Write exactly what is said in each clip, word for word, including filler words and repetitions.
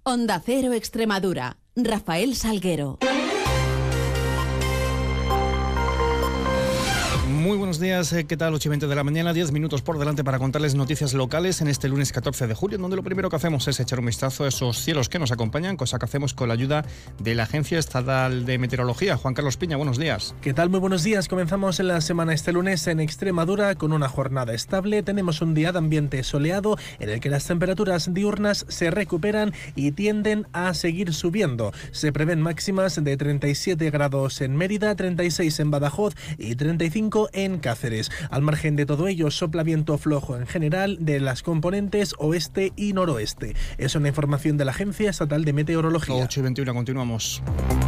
Onda Cero Extremadura. Rafael Salguero. Muy buenos días, ¿qué tal? ocho y veinte de la mañana, diez minutos por delante para contarles noticias locales en este lunes catorce de julio, donde lo primero que hacemos es echar un vistazo a esos cielos que nos acompañan, cosa que hacemos con la ayuda de la Agencia Estatal de Meteorología. Juan Carlos Piña, buenos días. ¿Qué tal? Muy buenos días. Comenzamos en la semana este lunes en Extremadura con una jornada estable. Tenemos un día de ambiente soleado en el que las temperaturas diurnas se recuperan y tienden a seguir subiendo. Se prevén máximas de treinta y siete grados en Mérida, treinta y seis en Badajoz y treinta y cinco en Cáceres. Al margen de todo ello, sopla viento flojo en general de las componentes oeste y noroeste. Es una información de la Agencia Estatal de Meteorología. ocho y veintiuno, continuamos.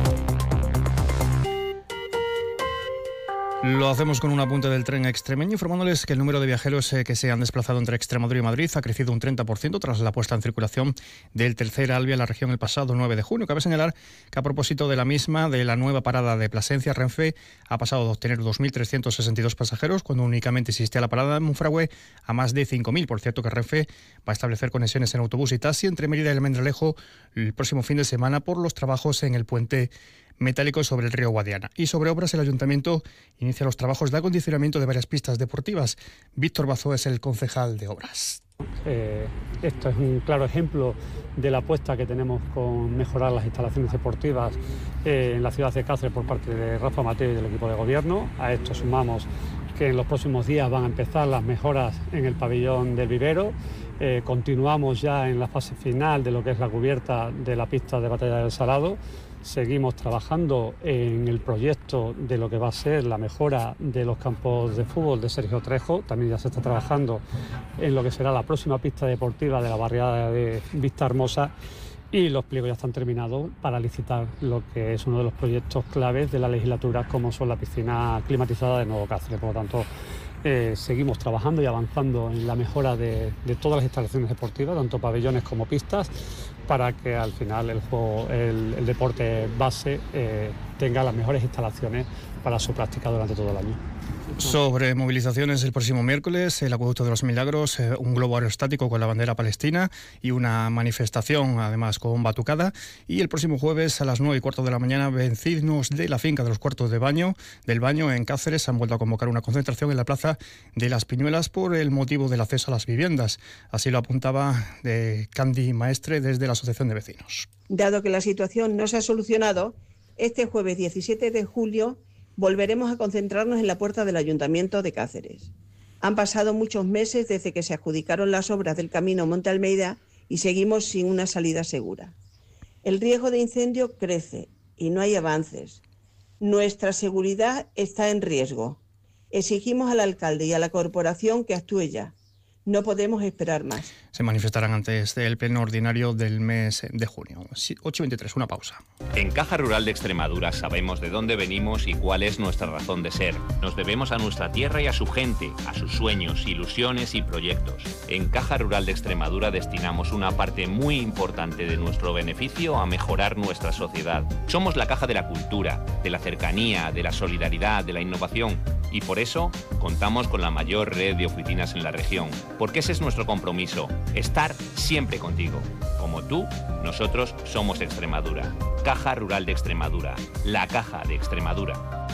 Lo hacemos con un apunte del tren extremeño, informándoles que el número de viajeros eh, que se han desplazado entre Extremadura y Madrid ha crecido un treinta por ciento tras la puesta en circulación del tercer ALVIA en la región el pasado nueve de junio. Cabe señalar que a propósito de la misma, de la nueva parada de Plasencia, Renfe ha pasado de obtener dos mil trescientos sesenta y dos pasajeros, cuando únicamente existía la parada en Monfragüe, a más de cinco mil. Por cierto que Renfe va a establecer conexiones en autobús y taxi entre Mérida y Almendralejo el próximo fin de semana por los trabajos en el puente metálico sobre el río Guadiana. Y sobre obras, el Ayuntamiento inicia los trabajos de acondicionamiento de varias pistas deportivas. Víctor Bazó es el concejal de obras. Eh, esto es un claro ejemplo de la apuesta que tenemos con mejorar las instalaciones deportivas eh, en la ciudad de Cáceres por parte de Rafa Mateo y del equipo de gobierno. A esto sumamos que en los próximos días van a empezar las mejoras en el pabellón del vivero. Eh, continuamos ya en la fase final de lo que es la cubierta de la pista de Batalla del Salado. Seguimos trabajando en el proyecto de lo que va a ser la mejora de los campos de fútbol de Sergio Trejo. También ya se está trabajando en lo que será la próxima pista deportiva de la barriada de Vista Hermosa. Y los pliegos ya están terminados para licitar lo que es uno de los proyectos claves de la legislatura, como son la piscina climatizada de Nuevo Cáceres. Por lo tanto, eh, seguimos trabajando y avanzando en la mejora de, de todas las instalaciones deportivas, tanto pabellones como pistas, para que al final el juego, el, el deporte base eh, tenga las mejores instalaciones para su práctica durante todo el año. Sobre movilizaciones, el próximo miércoles, el Acueducto de los Milagros, eh, un globo aerostático con la bandera palestina y una manifestación, además, con batucada. Y el próximo jueves, a las nueve y cuarto de la mañana, vecinos de la finca de los Cuartos de Baño, del Baño, en Cáceres, han vuelto a convocar una concentración en la Plaza de las Piñuelas por el motivo del acceso a las viviendas. Así lo apuntaba de Candy Maestre desde la Asociación de Vecinos. Dado que la situación no se ha solucionado, este jueves diecisiete de julio volveremos a concentrarnos en la puerta del Ayuntamiento de Cáceres. Han pasado muchos meses desde que se adjudicaron las obras del camino Monte Almeida y seguimos sin una salida segura. El riesgo de incendio crece y no hay avances. Nuestra seguridad está en riesgo. Exigimos al alcalde y a la corporación que actúe ya. No podemos esperar más. Se manifestarán antes del pleno ordinario del mes de junio. ocho y veintitrés, una pausa. En Caja Rural de Extremadura sabemos de dónde venimos y cuál es nuestra razón de ser. Nos debemos a nuestra tierra y a su gente, a sus sueños, ilusiones y proyectos. En Caja Rural de Extremadura destinamos una parte muy importante de nuestro beneficio a mejorar nuestra sociedad. Somos la caja de la cultura, de la cercanía, de la solidaridad, de la innovación. Y por eso contamos con la mayor red de oficinas en la región. Porque ese es nuestro compromiso, estar siempre contigo. Como tú, nosotros somos Extremadura. Caja Rural de Extremadura, la caja de Extremadura.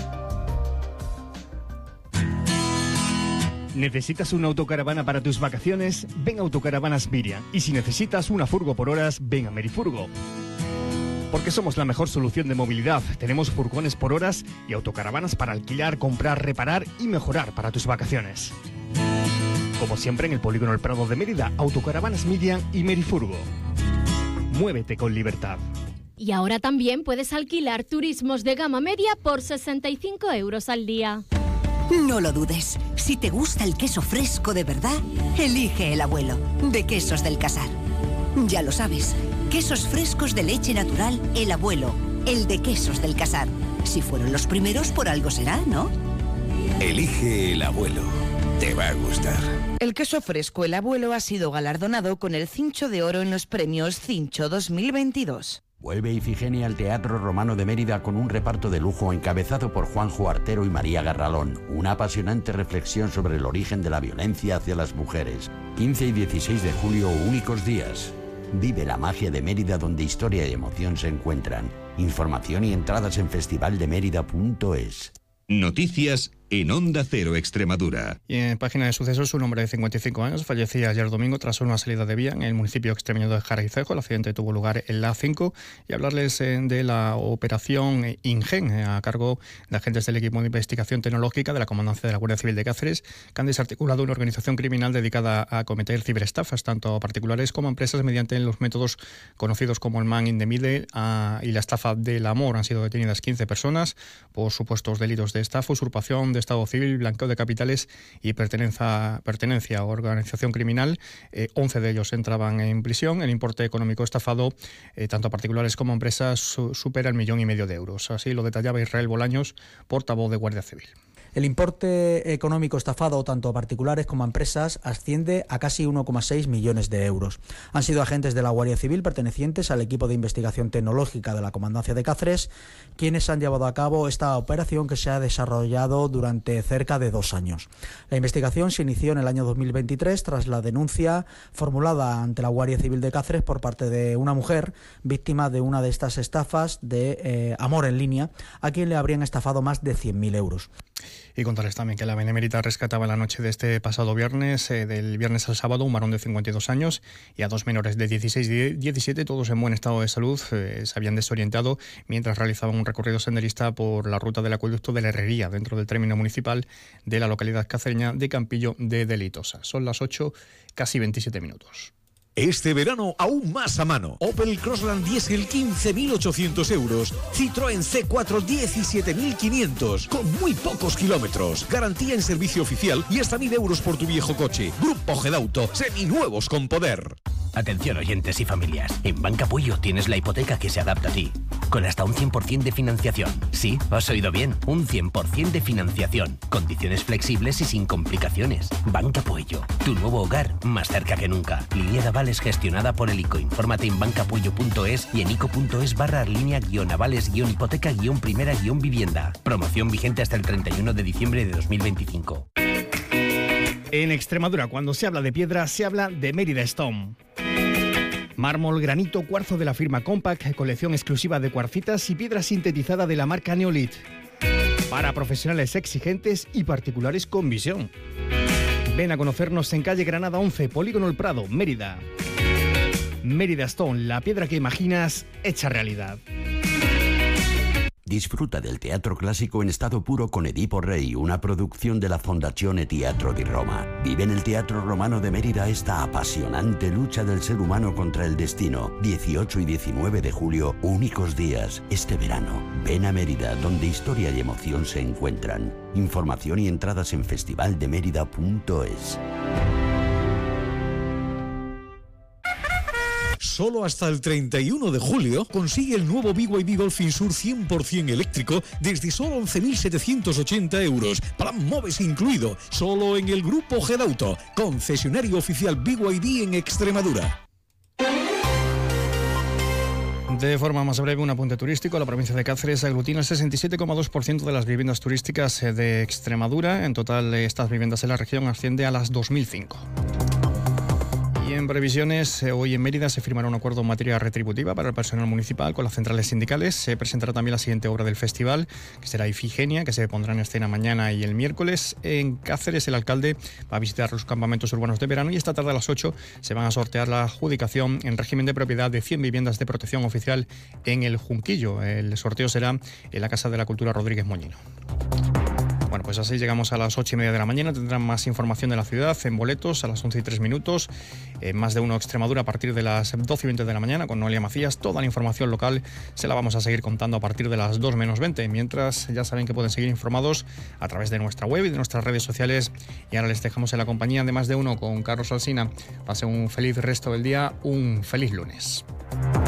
¿Necesitas una autocaravana para tus vacaciones? Ven a Autocaravanas Miriam. Y si necesitas una furgo por horas, ven a Merifurgo. Porque somos la mejor solución de movilidad. Tenemos furgones por horas y autocaravanas para alquilar, comprar, reparar y mejorar para tus vacaciones. Como siempre en el Polígono El Prado de Mérida, Autocaravanas Miriam y Merifurgo. Muévete con libertad. Y ahora también puedes alquilar turismos de gama media por sesenta y cinco euros al día. No lo dudes. Si te gusta el queso fresco de verdad, elige El Abuelo, de Quesos del Casar. Ya lo sabes, quesos frescos de leche natural El Abuelo, el de Quesos del Casar. Si fueron los primeros, por algo será, ¿no? Elige El Abuelo. Te va a gustar. El queso fresco El Abuelo ha sido galardonado con el Cincho de Oro en los premios Cincho dos mil veintidós. Vuelve Ifigenia al Teatro Romano de Mérida con un reparto de lujo encabezado por Juanjo Artero y María Garralón. Una apasionante reflexión sobre el origen de la violencia hacia las mujeres. quince y dieciséis de julio, únicos días. Vive la magia de Mérida, donde historia y emoción se encuentran. Información y entradas en festival de mérida punto es. Noticias en Onda Cero Extremadura. Y en página de sucesos, un hombre de cincuenta y cinco años fallecía ayer domingo tras una salida de vía en el municipio extremeño de Jaraicejo. El accidente tuvo lugar en la A cinco. Y hablarles eh, de la operación INGEN eh, a cargo de agentes del equipo de investigación tecnológica de la Comandancia de la Guardia Civil de Cáceres, que han desarticulado una organización criminal dedicada a cometer ciberestafas tanto a particulares como a empresas mediante los métodos conocidos como el Man in the Middle a, y la estafa del amor. Han sido detenidas quince personas por supuestos delitos de estafa, usurpación de Estado civil, blanqueo de capitales y pertenencia, pertenencia a organización criminal. Eh, once de ellos entraban en prisión. El importe económico estafado, eh, tanto a particulares como a empresas, su, supera el millón y medio de euros. Así lo detallaba Israel Bolaños, portavoz de Guardia Civil. El importe económico estafado tanto a particulares como a empresas asciende a casi uno coma seis millones de euros. Han sido agentes de la Guardia Civil pertenecientes al equipo de investigación tecnológica de la Comandancia de Cáceres quienes han llevado a cabo esta operación que se ha desarrollado durante cerca de dos años. La investigación se inició en el año dos mil veintitrés tras la denuncia formulada ante la Guardia Civil de Cáceres por parte de una mujer víctima de una de estas estafas de eh, amor en línea, a quien le habrían estafado más de cien mil euros. Y contarles también que la Benemérita rescataba la noche de este pasado viernes, eh, del viernes al sábado, un varón de cincuenta y dos años y a dos menores de dieciséis y diecisiete, todos en buen estado de salud. Eh, se habían desorientado mientras realizaban un recorrido senderista por la ruta del acueducto de la Herrería, dentro del término municipal de la localidad cacereña de Campillo de Delitosa. Son las ocho, casi veintisiete minutos. Este verano aún más a mano. Opel Crossland Diesel quince mil ochocientos euros. Citroën C cuatro diecisiete mil quinientos. Con muy pocos kilómetros. Garantía en servicio oficial y hasta mil euros por tu viejo coche. Grupo Gedauto. Seminuevos con poder. Atención oyentes y familias. En Banca Puyo tienes la hipoteca que se adapta a ti. Con hasta un cien por ciento de financiación. Sí, has oído bien. Un cien por ciento de financiación. Condiciones flexibles y sin complicaciones. Banca Puyo. Tu nuevo hogar más cerca que nunca. Línea de avales gestionada por el I C O. Infórmate en bancapuyo punto es y en ico punto es barra línea guión avales guión hipoteca guión primera guión vivienda. Promoción vigente hasta el treinta y uno de diciembre de dos mil veinticinco. En Extremadura, cuando se habla de piedra, se habla de Mérida Stone. Mármol, granito, cuarzo de la firma Compact, colección exclusiva de cuarcitas y piedra sintetizada de la marca Neolith. Para profesionales exigentes y particulares con visión. Ven a conocernos en calle Granada once, Polígono El Prado, Mérida. Mérida Stone, la piedra que imaginas hecha realidad. Disfruta del teatro clásico en estado puro con Edipo Rey, una producción de la Fondazione Teatro di Roma. Vive en el Teatro Romano de Mérida esta apasionante lucha del ser humano contra el destino. dieciocho y diecinueve de julio, únicos días. Este verano, ven a Mérida, donde historia y emoción se encuentran. Información y entradas en festival de mérida punto es. Solo hasta el treinta y uno de julio consigue el nuevo B Y D Dolphin Sur cien por ciento eléctrico desde solo once mil setecientos ochenta euros. Plan MOVES incluido. Solo en el Grupo Gedauto, concesionario oficial B Y D en Extremadura. De forma más breve, un apunte turístico. La provincia de Cáceres aglutina el sesenta y siete coma dos por ciento de las viviendas turísticas de Extremadura. En total, estas viviendas en la región asciende a las dos mil cinco. Y en previsiones, hoy en Mérida se firmará un acuerdo en materia retributiva para el personal municipal con las centrales sindicales. Se presentará también la siguiente obra del festival, que será Ifigenia, que se pondrá en escena mañana y el miércoles. En Cáceres, el alcalde va a visitar los campamentos urbanos de verano y esta tarde a las ocho se van a sortear la adjudicación en régimen de propiedad de cien viviendas de protección oficial en el Junquillo. El sorteo será en la Casa de la Cultura Rodríguez Moñino. Bueno, pues así llegamos a las ocho y media de la mañana. Tendrán más información de la ciudad en boletos a las once y tres minutos. Eh, más de uno Extremadura a partir de las doce y veinte de la mañana con Noelia Macías. Toda la información local se la vamos a seguir contando a partir de las dos menos veinte. Mientras, ya saben que pueden seguir informados a través de nuestra web y de nuestras redes sociales. Y ahora les dejamos en la compañía de Más de Uno con Carlos Alsina. Pasen un feliz resto del día, un feliz lunes.